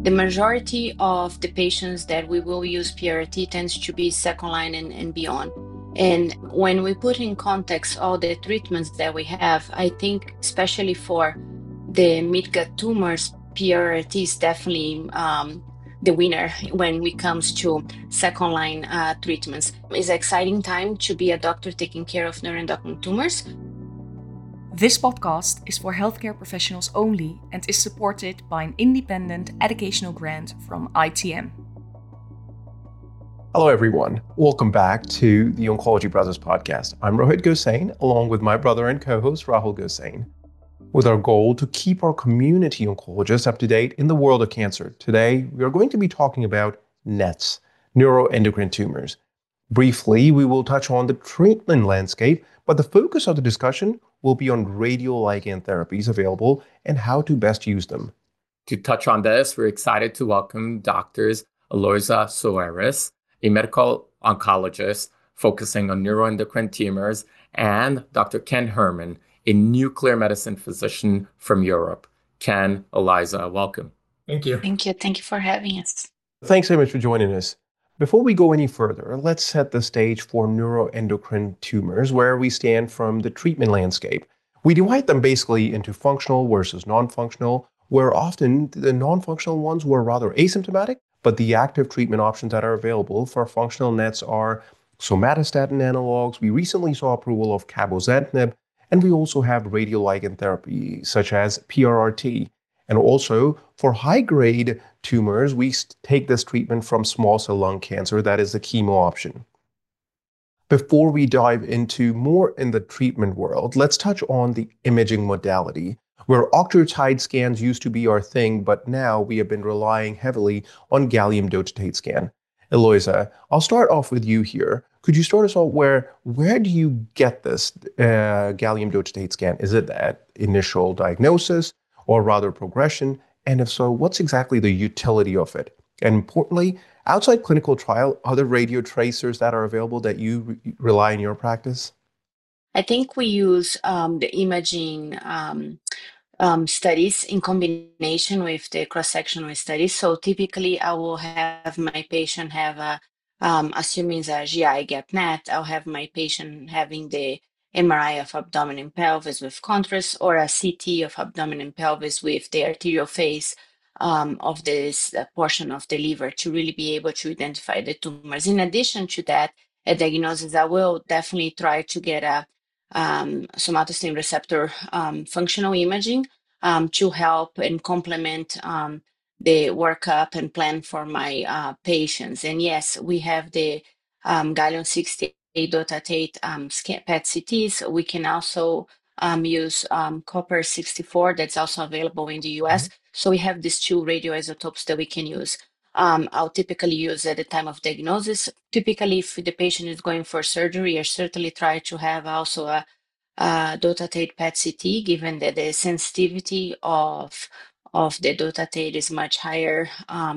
The majority of the patients that we will use PRT tends to be second line and beyond. And when we put in context all the treatments that we have, I think especially for the midgut tumors, PRT is definitely the winner when it comes to second line treatments. It's an exciting time to be a doctor taking care of neuroendocrine tumors. This podcast is for healthcare professionals only and is supported by an independent educational grant from ITM. Hello, everyone. Welcome back to the Oncology Brothers podcast. I'm Rohit Gosain, along with my brother and co-host Rahul Gosain, with our goal to keep our community oncologists up to date in the world of cancer. Today, we are going to be talking about NETs, neuroendocrine tumors. Briefly, we will touch on the treatment landscape, but the focus of the discussion will be on radioligand therapies available and how to best use them. To touch on this, we're excited to welcome Doctors Eloisa Soares, a medical oncologist focusing on neuroendocrine tumors, and Dr. Ken Herman, a nuclear medicine physician from Europe. Ken, Eliza, welcome. Thank you. Thank you. Thank you for having us. Thanks so much for joining us. Before we go any further, let's set the stage for neuroendocrine tumors, where we stand from the treatment landscape. We divide them basically into functional versus non-functional, where often the non-functional ones were rather asymptomatic, but the active treatment options that are available for functional NETs are somatostatin analogs. We recently saw approval of cabozantinib, and we also have radioligand therapy such as PRRT. And also, for high-grade tumors, we take this treatment from small cell lung cancer. That is the chemo option. Before we dive into more in the treatment world, let's touch on the imaging modality, where octreotide scans used to be our thing, but now we have been relying heavily on gallium dotatate scan. Eloisa, I'll start off with you here. Could you start us off where do you get this gallium dotatate scan? Is it at initial diagnosis, or rather progression? And if so, what's exactly the utility of it? And importantly, outside clinical trial, are there radio tracers that are available that you rely in your practice? I think we use the imaging studies in combination with the cross-sectional studies. So typically I will have my patient have assuming it's a GI gap net, I'll have my patient having the MRI of abdomen and pelvis with contrast, or a CT of abdomen and pelvis with the arterial phase of this portion of the liver to really be able to identify the tumors. In addition to that, at diagnosis, I will definitely try to get a somatostatin receptor functional imaging to help and complement the workup and plan for my patients. And yes, we have the gallium 68 dotatate PET CTs. We can also use copper 64 that's also available in the US. So we have these two radioisotopes that we can use. I'll typically use at the time of diagnosis. Typically, if the patient is going for surgery, I certainly try to have also a dotatate PET CT, given that the sensitivity of the dotatate is much higher,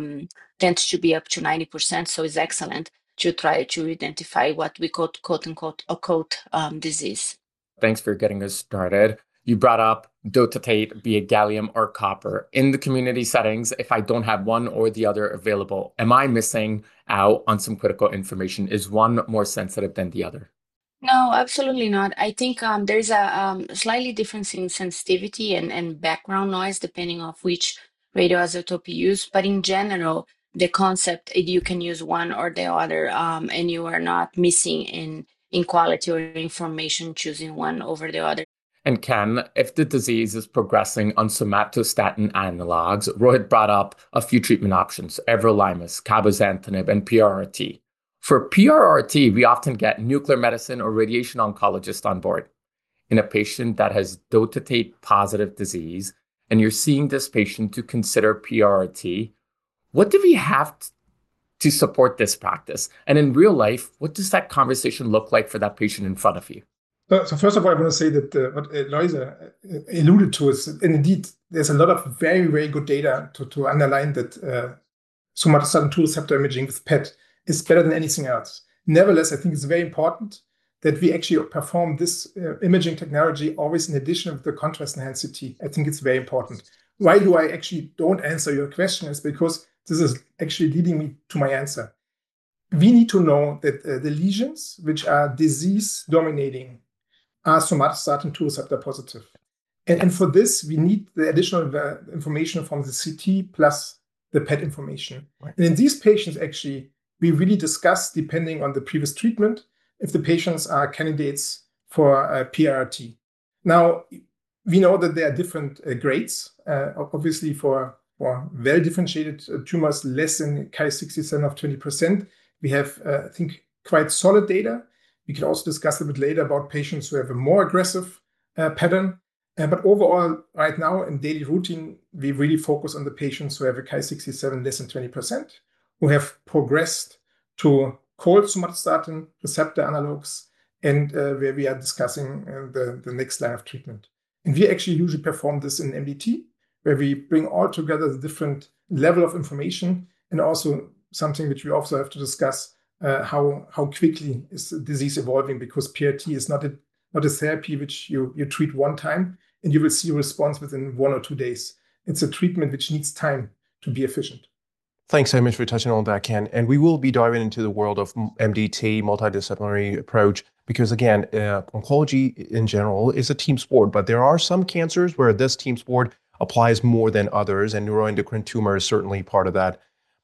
tends to be up to 90%. So it's excellent to try to identify what we call quote unquote occult disease. Thanks for getting us started. You brought up dotatate, be it gallium or copper. In the community settings, if I don't have one or the other available, am I missing out on some critical information? Is one more sensitive than the other? No, absolutely not. I think there's a slightly difference in sensitivity and background noise depending on which radioisotope you use. But in general, the concept you can use one or the other, and you are not missing in quality or information choosing one over the other. And Ken, if the disease is progressing on somatostatin analogs, Rohit brought up a few treatment options: everolimus, cabozantinib, and PRRT. For PRRT, we often get nuclear medicine or radiation oncologist on board. In a patient that has dotatate positive disease, and you're seeing this patient to consider PRRT, what do we have to support this practice? And in real life, what does that conversation look like for that patient in front of you? So first of all, I want to say that what Eloisa alluded to is, and indeed, there's a lot of very, very good data to underline that somatostatin 2 receptor imaging with PET is better than anything else. Nevertheless, I think it's very important that we actually perform this imaging technology always in addition with the contrast enhanced CT. I think it's very important. why do I actually don't answer your question is because this is actually leading me to my answer. We need to know that the lesions which are disease dominating are somatostatin 2 receptor positive. And for this, we need the additional information from the CT plus the PET information. Right. And in these patients, actually, we really discuss, depending on the previous treatment, if the patients are candidates for PRRT. Now, we know that there are different grades, obviously for well-differentiated tumors less than Ki-67 of 20%. We have, I think, quite solid data. We can also discuss a bit later about patients who have a more aggressive pattern. But overall, right now in daily routine, we really focus on the patients who have a Ki-67 less than 20%, who have progressed to cold somatostatin receptor analogs, and where we are discussing the next line of treatment. And we actually usually perform this in MDT, where we bring all together the different level of information, and also something which we also have to discuss, how quickly is the disease evolving, because PRT is not a therapy which you treat one time and you will see a response within 1 or 2 days. It's a treatment which needs time to be efficient. Thanks so much for touching on that, Ken. And we will be diving into the world of MDT, multidisciplinary approach, because again, oncology in general is a team sport, but there are some cancers where this team sport applies more than others, and neuroendocrine tumor is certainly part of that.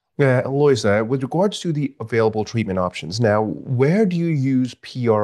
Eloisa, with regards to the available treatment options, now, where do you use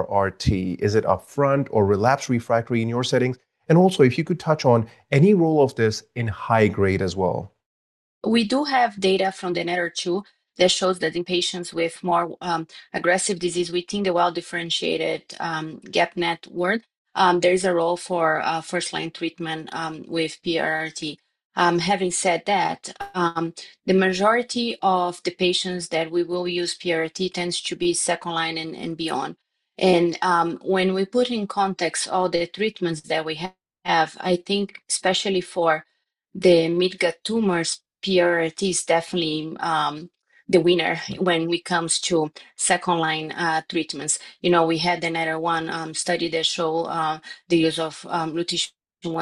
PRRT? Is it upfront or relapse refractory in your settings? And also, if you could touch on any role of this in high grade as well. We do have data from the NETTER-2 that shows that in patients with more aggressive disease within the well-differentiated GEP-NET world, there is a role for first-line treatment with PRRT. Having said that, the majority of the patients that we will use PRRT tends to be second line and beyond. And when we put in context all the treatments that we have, I think especially for the midgut tumors, PRRT is definitely the winner when it comes to second line treatments. You know, we had the NETTER-1 study that showed the use of lutetium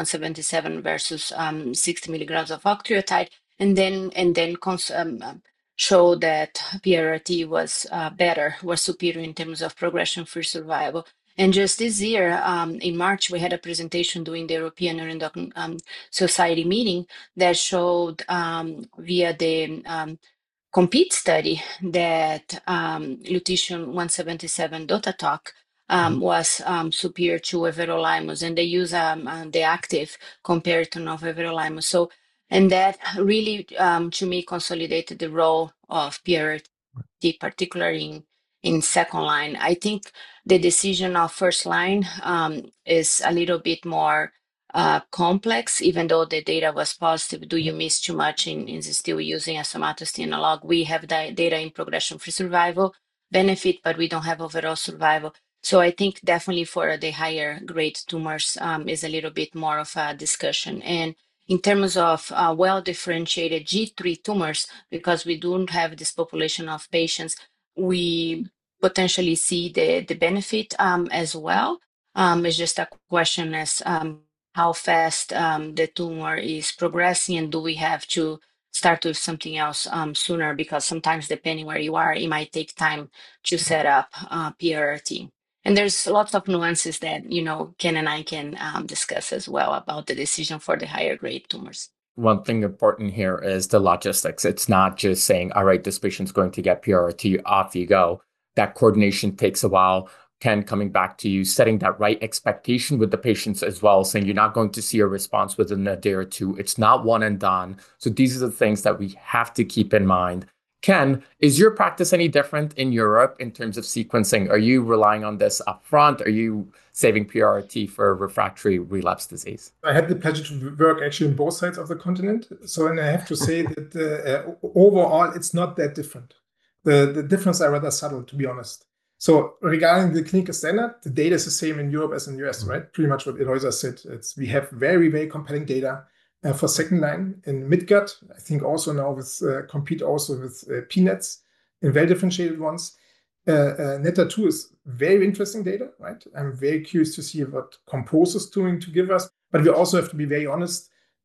177 versus 60 milligrams of octreotide, and then show that PRRT was was superior in terms of progression-free survival. And just this year, in March, we had a presentation during the European Neuroendocrine Society meeting that showed via the COMPETE study that lutetium 177 DOTATOC was superior to everolimus, and they use the active comparator of everolimus. So, and that really, to me, consolidated the role of PRRT, particularly in second line. I think the decision of first line is a little bit more complex, even though the data was positive. Do you miss too much in still using a somatostatin analog? We have data in progression-free survival benefit, but we don't have overall survival. So I think definitely for the higher grade tumors is a little bit more of a discussion. And in terms of well-differentiated G3 tumors, because we don't have this population of patients, we potentially see the benefit as well. It's just a question as how fast the tumor is progressing, and do we have to start with something else sooner, because sometimes depending where you are, it might take time to set up PRRT. And there's lots of nuances that, you know, Ken and I can discuss as well about the decision for the higher grade tumors. One thing important here is the logistics. It's not just saying, all right, this patient's going to get PRRT, off you go. That coordination takes a while. Ken, coming back to you, setting that right expectation with the patients as well, saying you're not going to see a response within a day or two. It's not one and done. So these are the things that we have to keep in mind. Ken, is your practice any different in Europe in terms of sequencing? Are you relying on this upfront? Are you saving PRRT for refractory relapse disease? I had the pleasure to work actually on both sides of the continent. So, and I have to say that overall, it's not that different. The difference are rather subtle, to be honest. So regarding the clinical standard, the data is the same in Europe as in the US, right? Pretty much what Eloisa said. We have very, very compelling data for second line in midgut. I think also now with COMPETE also with PNETs in well-differentiated ones. NETTER-2 is very interesting data, right? I'm very curious to see what COMPOSE is doing to give us. But we also have to be very honest.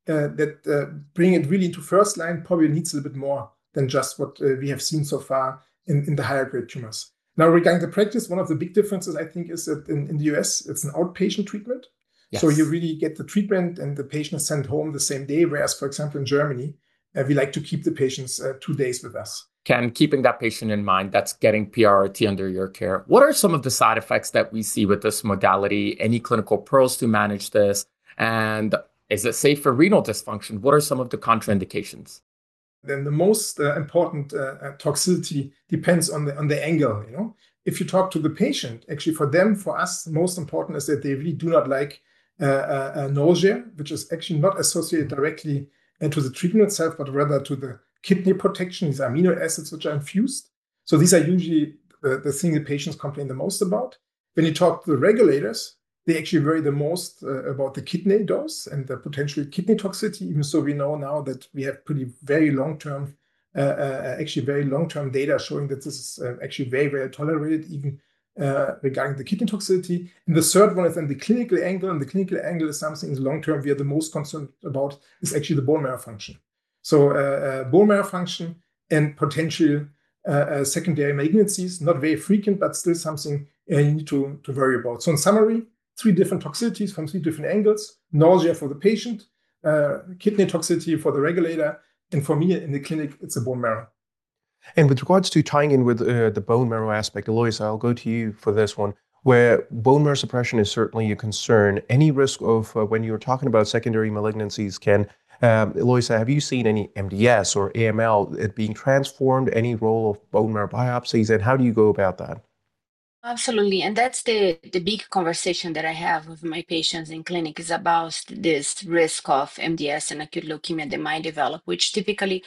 that bring it really into first line probably needs a little bit more than just what we have seen so far in the higher grade tumors. Now, regarding the practice, one of the big differences, I think, is that in the US, it's an outpatient treatment. Yes. So you really get the treatment and the patient is sent home the same day, whereas, for example, in Germany, we like to keep the patients 2 days with us. Ken, keeping that patient in mind that's getting PRRT under your care, what are some of the side effects that we see with this modality? Any clinical pearls to manage this? And is it safe for renal dysfunction? What are some of the contraindications? Then the most important toxicity depends on the angle. If you talk to the patient, actually for them, for us, the most important is that they really do not like nausea, which is actually not associated directly to the treatment itself, but rather to the kidney protection, these amino acids which are infused. So these are usually the thing that patients complain the most about. When you talk to the regulators, they actually worry the most about the kidney dose and the potential kidney toxicity, even so we know now that we have very long-term data showing that this is actually very, very tolerated, even regarding the kidney toxicity. And the third one is then the clinical angle, and the clinical angle is something in the long term we are the most concerned about is actually the bone marrow function. So bone marrow function and potential secondary malignancies, not very frequent, but still something you need to worry about. So in summary, 3 different toxicities from 3 different angles: nausea for the patient, kidney toxicity for the regulator, and for me in the clinic, it's a bone marrow. And with regards to tying in with the bone marrow aspect, Eloisa, I'll go to you for this one, where bone marrow suppression is certainly a concern. Any risk of, when you're talking about secondary malignancies, Ken, Eloisa, have you seen any MDS or AML it being transformed, any role of bone marrow biopsies, and how do you go about that? Absolutely. And that's the big conversation that I have with my patients in clinic is about this risk of MDS and acute leukemia that might develop, which typically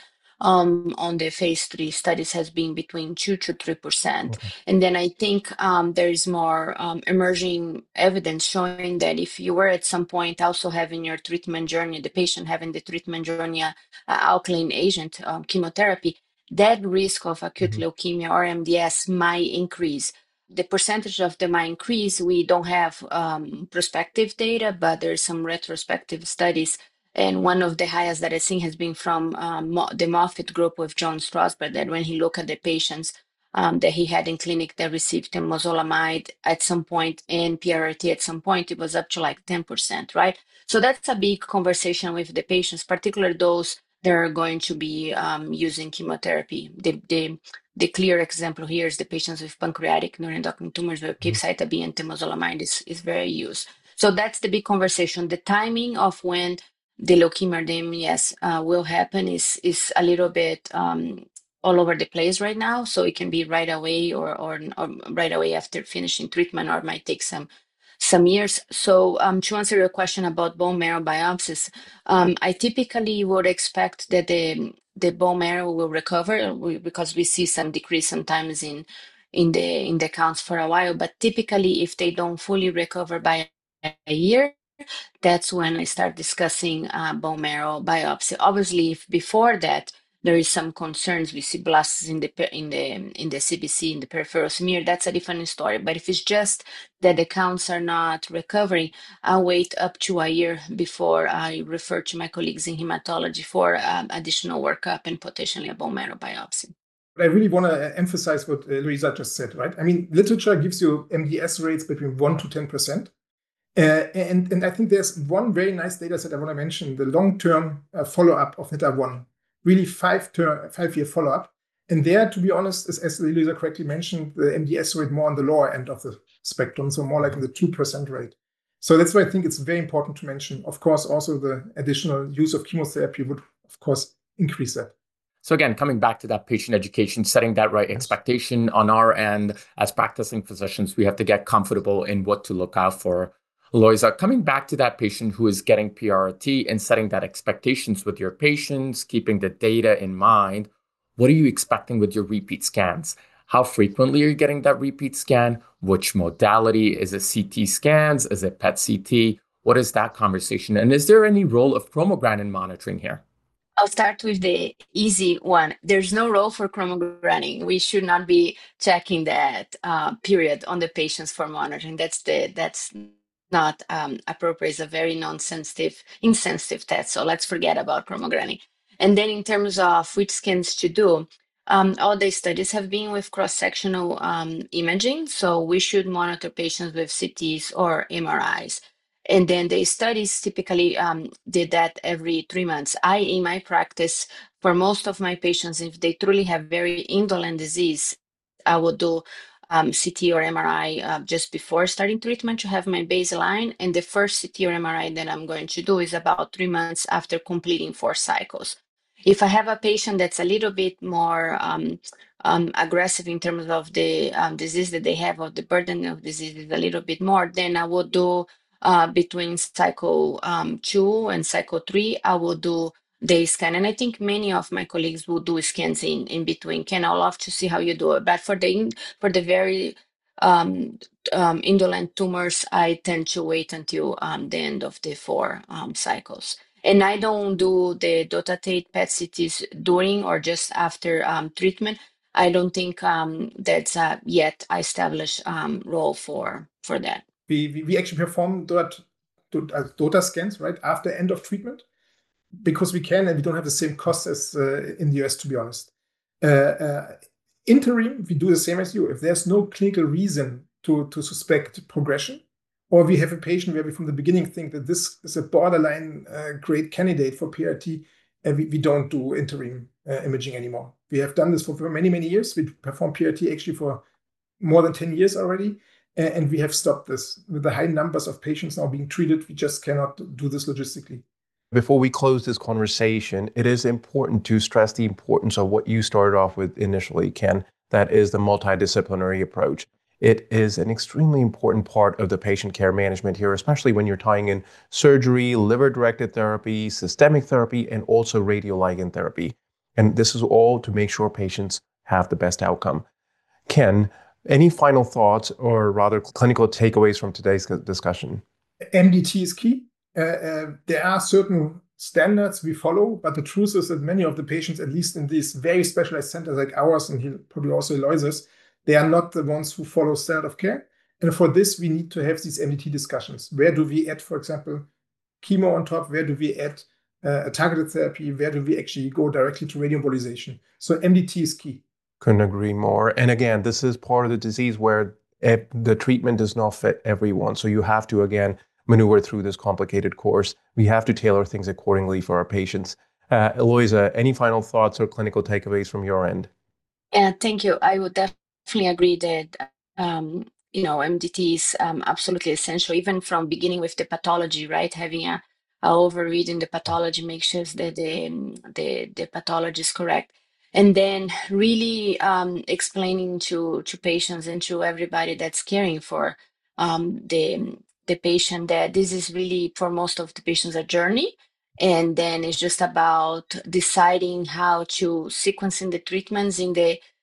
on the phase 3 studies has been between 2 to 3%. Okay. And then I think there is more emerging evidence showing that if you were at some point also having your treatment journey, the patient having the treatment journey, alkaline agent, chemotherapy, that risk of acute leukemia or MDS might increase. The percentage of them might increase. We don't have prospective data, but there's some retrospective studies. And one of the highest that I've seen has been from the Moffitt group with John Strasberg, that when he looked at the patients that he had in clinic that received temozolomide at some point and PRRT at some point, it was up to like 10%, right? So that's a big conversation with the patients, particularly those that are going to be using chemotherapy. The clear example here is the patients with pancreatic neuroendocrine tumors where capecitabine and temozolomide is very used. So that's the big conversation. The timing of when the leukemia or the MDS will happen is a little bit all over the place right now. So it can be right away or right away after finishing treatment, or it might take some years. So to answer your question about bone marrow biopsies, I typically would expect that the bone marrow will recover because we see some decrease sometimes in the counts for a while. But typically, if they don't fully recover by a year, that's when I start discussing bone marrow biopsy. Obviously, if before that there is some concerns, we see blasts in the CBC, in the peripheral smear, that's a different story. But if it's just that the counts are not recovering, I'll wait up to a year before I refer to my colleagues in hematology for additional workup and potentially a bone marrow biopsy. But I really want to emphasize what Luisa just said, right? I mean, literature gives you MDS rates between 1 to 10%. And I think there's one very nice data set I want to mention, the long-term follow-up of NETTER-1, really 5-year follow-up. And there, to be honest, as Luisa correctly mentioned, the MDS rate more on the lower end of the spectrum, so more like in the 2% rate. So that's why I think it's very important to mention. Of course, also the additional use of chemotherapy would, of course, increase that. So again, coming back to that patient education, setting that right expectation on our end as practicing physicians, we have to get comfortable in what to look out for. Eloisa, coming back to that patient who is getting PRRT and setting that expectations with your patients, keeping the data in mind, what are you expecting with your repeat scans? How frequently are you getting that repeat scan? Which modality? Is it CT scans? Is it PET CT? What is that conversation? And is there any role of chromogranin monitoring here? I'll start with the easy one. There's no role for chromogranin. We should not be checking that period on the patients for monitoring. That's not appropriate. It's a very insensitive test. So let's forget about chromogranin. And then in terms of which scans to do, all the studies have been with cross-sectional imaging. So we should monitor patients with CTs or MRIs. And then the studies typically did that every 3 months. In my practice, for most of my patients, if they truly have very indolent disease, I will do CT or MRI just before starting treatment to have my baseline. And the first CT or MRI that I'm going to do is about 3 months after completing 4 cycles. If I have a patient that's a little bit more aggressive in terms of the disease that they have, or the burden of disease is a little bit more, then I will do between cycle 2 and cycle 3, I will do day scan. And I think many of my colleagues will do scans in between. Ken, I'd love to see how you do it. But for the very indolent tumors, I tend to wait until the end of the 4 cycles. And I don't do the dotatate PET CTs during or just after treatment. I don't think that's yet established role for that. We actually perform DOTA scans right after end of treatment, because we can, and we don't have the same costs as in the US, to be honest. Interim, we do the same as you. If there's no clinical reason to suspect progression, or we have a patient where we from the beginning think that this is a borderline great candidate for PRRT, we don't do interim imaging anymore. We have done this for many, many years. We perform PRRT actually for more than 10 years already. And we have stopped this. With the high numbers of patients now being treated, we just cannot do this logistically. Before we close this conversation, it is important to stress the importance of what you started off with initially, Ken. That is the multidisciplinary approach. It is an extremely important part of the patient care management here, especially when you're tying in surgery, liver-directed therapy, systemic therapy, and also radioligand therapy. And this is all to make sure patients have the best outcome. Ken, any final thoughts or rather clinical takeaways from today's discussion? MDT is key. There are certain standards we follow, but the truth is that many of the patients, at least in these very specialized centers like ours and probably also Aloysius, they are not the ones who follow standard of care. And for this, we need to have these MDT discussions. Where do we add, for example, chemo on top? Where do we add a targeted therapy? Where do we actually go directly to radioembolization? So MDT is key. Couldn't agree more. And again, this is part of the disease where the treatment does not fit everyone. So you have to, again, maneuver through this complicated course. We have to tailor things accordingly for our patients. Eloisa, any final thoughts or clinical takeaways from your end? Thank you. I would definitely agree that MDT is absolutely essential, even from beginning with the pathology, right? Having a overreading the pathology, make sure that the pathology is correct. And then really explaining to patients and to everybody that's caring for the patient that this is really, for most of the patients, a journey. And then it's just about deciding how to sequence in the treatments in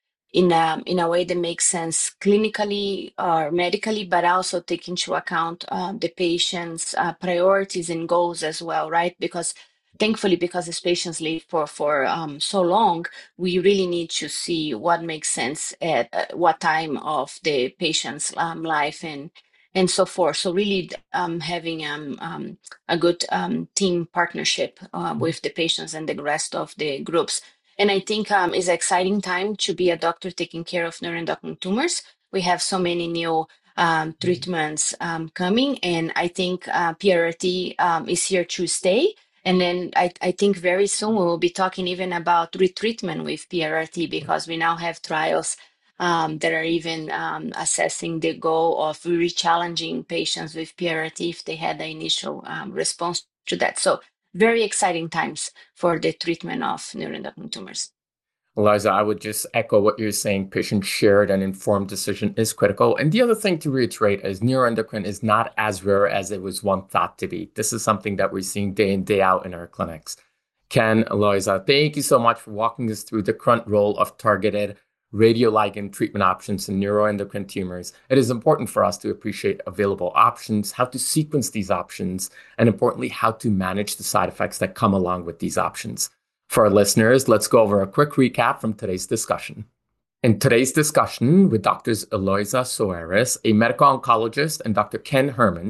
a way that makes sense clinically or medically, but also take into account the patient's priorities and goals as well, right? Because thankfully, because these patients live for so long, we really need to see what makes sense at what time of the patient's life and so forth. So really having a good team partnership with the patients and the rest of the groups. And I think it's an exciting time to be a doctor taking care of neuroendocrine tumors. We have so many new treatments coming, and I think PRRT is here to stay. And then I think very soon we will be talking even about retreatment with PRRT, because we now have trials that are even assessing the goal of re-challenging patients with PRRT if they had the initial response to that. So very exciting times for the treatment of neuroendocrine tumors. Eliza, I would just echo what you're saying. Patient shared and informed decision is critical. And the other thing to reiterate is neuroendocrine is not as rare as it was once thought to be. This is something that we're seeing day in, day out in our clinics. Ken, Eliza, thank you so much for walking us through the current role of targeted radioligand treatment options in neuroendocrine tumors. It is important for us to appreciate available options, how to sequence these options, and importantly, how to manage the side effects that come along with these options. For our listeners, let's go over a quick recap from today's discussion. In today's discussion with Drs. Eloisa Soares, a medical oncologist, and Dr. Ken Herrmann,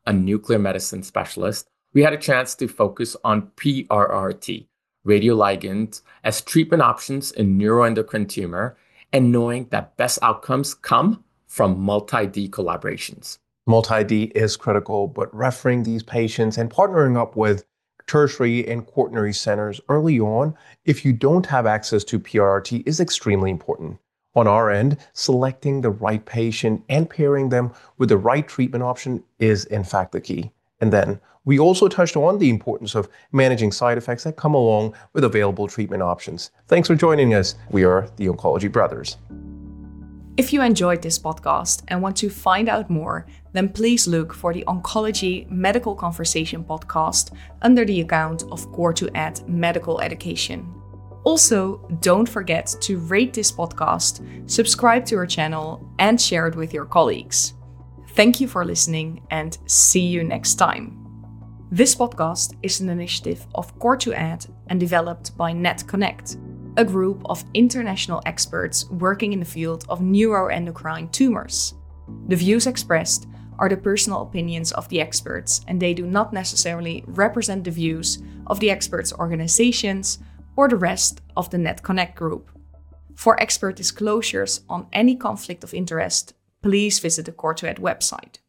a nuclear medicine specialist, we had a chance to focus on PRRT, radioligands, as treatment options in neuroendocrine tumor, and knowing that best outcomes come from multi-D collaborations. Multi-D is critical, but referring these patients and partnering up with tertiary and quaternary centers early on, if you don't have access to PRRT, is extremely important. On our end, selecting the right patient and pairing them with the right treatment option is in fact the key. And then we also touched on the importance of managing side effects that come along with available treatment options. Thanks for joining us. We are the Oncology Brothers. If you enjoyed this podcast and want to find out more, then please look for the Oncology Medical Conversation podcast under the account of Core2Ed Medical Education. Also, don't forget to rate this podcast, subscribe to our channel, and share it with your colleagues. Thank you for listening and see you next time. This podcast is an initiative of Core2Ed and developed by NetConnect, a group of international experts working in the field of neuroendocrine tumors. The views expressed are the personal opinions of the experts, and they do not necessarily represent the views of the experts' organizations or the rest of the NetConnect group. For expert disclosures on any conflict of interest, please visit the Core2Ed website.